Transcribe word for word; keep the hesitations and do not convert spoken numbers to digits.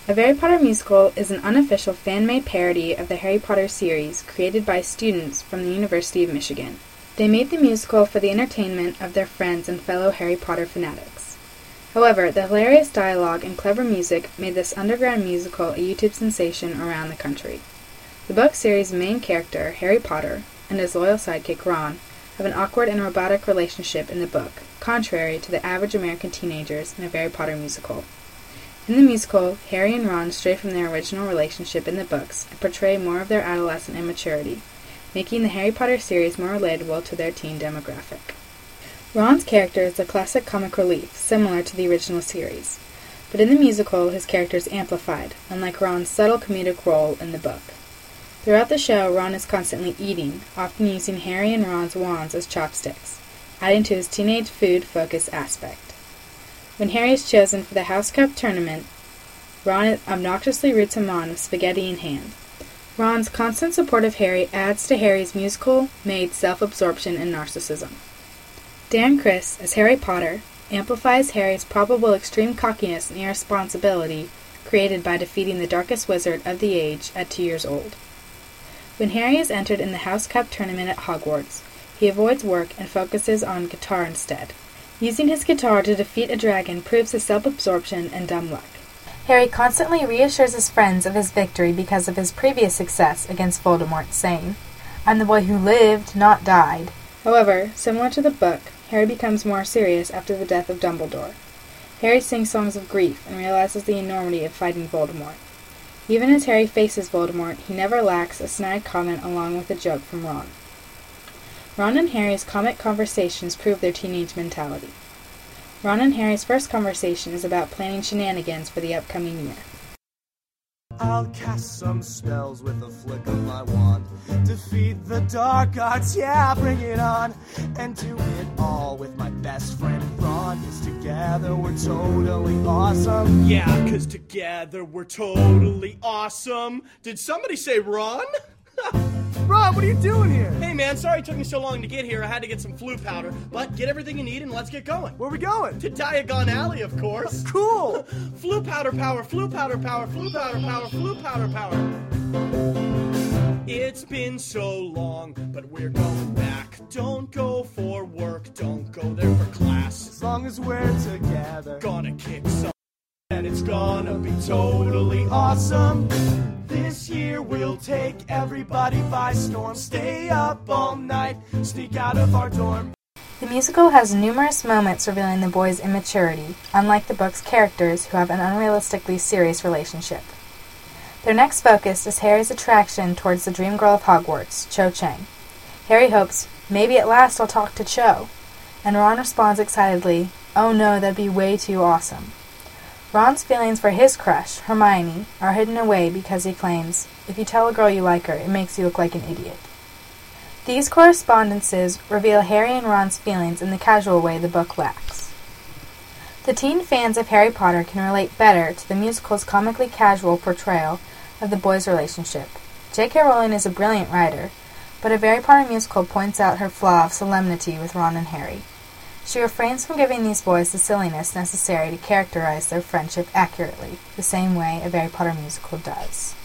A Harry Potter Musical is an unofficial fan-made parody of the Harry Potter series created by students from the University of Michigan. They made the musical for the entertainment of their friends and fellow Harry Potter fanatics. However, the hilarious dialogue and clever music made this underground musical a YouTube sensation around the country. The book series' main character, Harry Potter, and his loyal sidekick, Ron, have an awkward and robotic relationship in the book, contrary to the average American teenagers in a Harry Potter musical. In the musical, Harry and Ron stray from their original relationship in the books and portray more of their adolescent immaturity, making the Harry Potter series more relatable to their teen demographic. Ron's character is a classic comic relief, similar to the original series, but in the musical his character is amplified, unlike Ron's subtle comedic role in the book. Throughout the show, Ron is constantly eating, often using Harry and Ron's wands as chopsticks, adding to his teenage food-focused aspect. When Harry is chosen for the House Cup tournament, Ron obnoxiously roots him on with spaghetti in hand. Ron's constant support of Harry adds to Harry's musical-made self-absorption and narcissism. Dan Criss, as Harry Potter, amplifies Harry's probable extreme cockiness and irresponsibility created by defeating the darkest wizard of the age at two years old. When Harry is entered in the House Cup tournament at Hogwarts, he avoids work and focuses on guitar instead. Using his guitar to defeat a dragon proves his self-absorption and dumb luck. Harry constantly reassures his friends of his victory because of his previous success against Voldemort, saying, "I'm the boy who lived, not died." However, similar to the book, Harry becomes more serious after the death of Dumbledore. Harry sings songs of grief and realizes the enormity of fighting Voldemort. Even as Harry faces Voldemort, he never lacks a snide comment along with a joke from Ron. Ron and Harry's comic conversations prove their teenage mentality. Ron and Harry's first conversation is about planning shenanigans for the upcoming year. I'll cast some spells with a flick of my wand. Defeat the dark arts, yeah, bring it on. And do it all with my best friend Ron. 'Cause together we're totally awesome. Yeah, 'cause together we're totally awesome. Did somebody say Ron? Ron, what are you doing here? Hey man, sorry it took me so long to get here. I had to get some flu powder. But get everything you need and let's get going. Where are we going? To Diagon Alley, of course. Cool! Flu powder power, flu powder power, flu powder power, flu powder power. It's been so long, but we're going back. Don't go for work, don't go there for class. As long as we're together, gonna kick some and it's gonna be totally awesome. This year we'll take everybody by storm. Stay up all night, sneak out of our dorm. The musical has numerous moments revealing the boys' immaturity, unlike the book's characters who have an unrealistically serious relationship. Their next focus is Harry's attraction towards the dream girl of Hogwarts, Cho Chang. Harry hopes, maybe at last I'll talk to Cho, and Ron responds excitedly, oh no, that'd be way too awesome. Ron's feelings for his crush, Hermione, are hidden away because he claims, if you tell a girl you like her, it makes you look like an idiot. These correspondences reveal Harry and Ron's feelings in the casual way the book lacks. The teen fans of Harry Potter can relate better to the musical's comically casual portrayal of the boys' relationship. J K Rowling is a brilliant writer, but a Harry Potter musical points out her flaw of solemnity with Ron and Harry. She refrains from giving these boys the silliness necessary to characterize their friendship accurately, the same way a Harry Potter musical does.